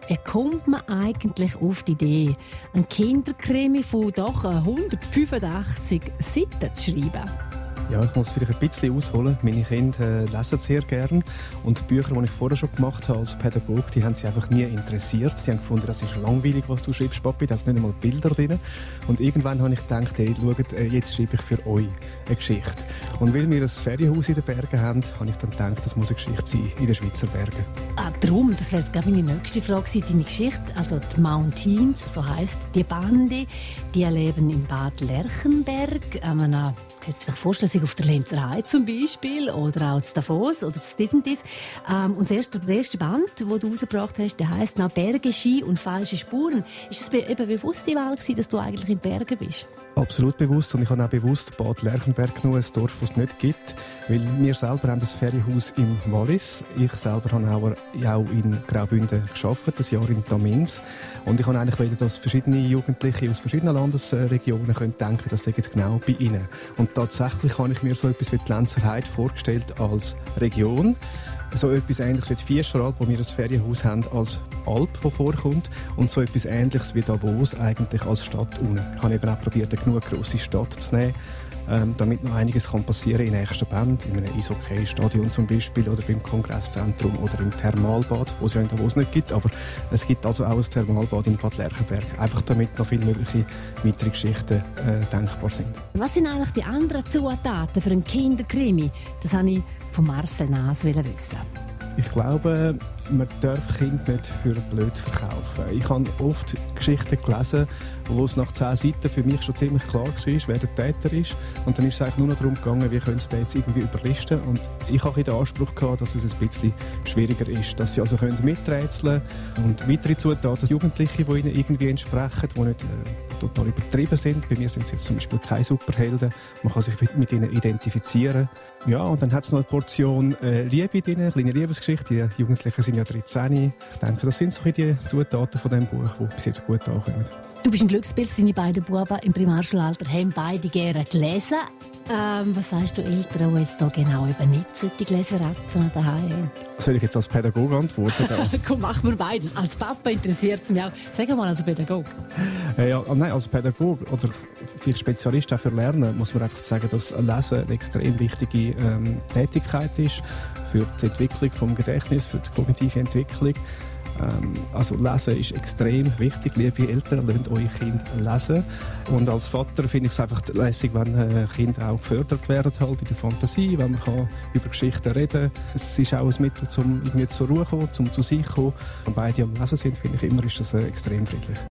Wie kommt man eigentlich auf die Idee, einen Kinderkrimi von doch 185 Seiten zu schreiben? Ja, ich muss vielleicht ein bisschen ausholen. Meine Kinder lesen sehr gern. Und die Bücher, die ich vorher schon gemacht habe als Pädagoge, die haben sie einfach nie interessiert. Sie haben gefunden, das ist langweilig, was du schreibst, Papi. Da sind nicht einmal Bilder drin. Und irgendwann habe ich gedacht, hey, schaut, jetzt schreibe ich für euch eine Geschichte. Und weil wir ein Ferienhaus in den Bergen haben, habe ich dann gedacht, das muss eine Geschichte sein in den Schweizer Bergen. Darum, das wäre jetzt meine nächste Frage sein. Deine Geschichte, also die Mountains, so heisst die Bande, die leben in Bad Lerchenberg, man kann sich vorstellen, sich auf der Lenzer Heide zum Beispiel oder auch zu Davos oder zu dies und dies. Und der erste Band, den du rausgebracht hast, der heisst «Berge, Ski und falsche Spuren». Ist es eben bewusst die Wahl gewesen, dass du eigentlich in Bergen bist? Absolut bewusst. Und ich habe auch bewusst Bad Lerchenberg genommen, ein Dorf, das es nicht gibt. Weil wir selber haben ein Ferienhaus im Wallis. Ich selber habe auch in Graubünden gearbeitet, ein Jahr in Tamins. Und ich wollte eigentlich, dass verschiedene Jugendliche aus verschiedenen Landesregionen denken können, das sei jetzt genau bei ihnen. Und tatsächlich habe ich mir so etwas wie die Lenzer Heide vorgestellt als Region. So etwas Ähnliches wie die Vierschralp, wo wir ein Ferienhaus haben, als Alp, die vorkommt. Und so etwas Ähnliches wie Davos eigentlich als Stadt unten. Ich habe eben auch probiert, eine genug grosse Stadt zu nehmen, damit noch einiges passieren kann in nächsten Band, in einem Eishockey-Stadion zum Beispiel oder beim Kongresszentrum oder im Thermalbad, wo es ja in Davos nicht gibt. Aber es gibt also auch ein Thermalbad in Bad Lerchenberg. Einfach damit noch viele mögliche weitere Geschichten denkbar sind. Was sind eigentlich die anderen Zutaten für einen Kinderkrimi? Das wollte ich von Marcel Naas wissen. Ich glaube, man darf Kinder nicht für blöd verkaufen. Ich habe oft Geschichten gelesen, wo es nach 10 Seiten für mich schon ziemlich klar war, wer der Täter ist. Und dann ist es eigentlich nur noch darum gegangen, wie können sie den jetzt irgendwie überlisten. Und ich habe den Anspruch gehabt, dass es ein bisschen schwieriger ist. Dass sie also miträtseln können. Und weitere Zutaten, Jugendliche, die ihnen irgendwie entsprechen, die nicht total übertrieben sind. Bei mir sind es jetzt zum Beispiel keine Superhelden. Man kann sich mit ihnen identifizieren. Ja, und dann hat es noch eine Portion Liebe drin, eine kleine Liebesgeschichte. Die Jugendlichen sind ja 13. Ich denke, das sind so die Zutaten von diesem Buch, die bis jetzt gut ankommen. Du bist ein Glückspilz, deine beiden Buben im Primarschulalter haben beide gerne gelesen. Was sagst du Eltern, die jetzt hier genau eben nicht solche Leseratten daheim haben? Soll ich jetzt als Pädagoge antworten? Komm, machen wir beides. Als Papa interessiert es mich auch. Sag mal als Pädagoge. Nein, als Pädagoge oder vielleicht Spezialist auch für Lernen muss man einfach sagen, dass Lesen eine extrem wichtige Tätigkeit ist für die Entwicklung des Gedächtnisses, für die kognitive Entwicklung. Also Lesen ist extrem wichtig. Liebe Eltern, lernt eure Kinder lesen. Und als Vater finde ich es einfach lässig, wenn Kinder auch gefördert werden halt in der Fantasie, wenn man über Geschichten reden kann. Es ist auch ein Mittel, um irgendwie zur Ruhe zu kommen, um zu sich zu kommen. Wenn beide am Lesen sind, finde ich immer, ist das extrem friedlich.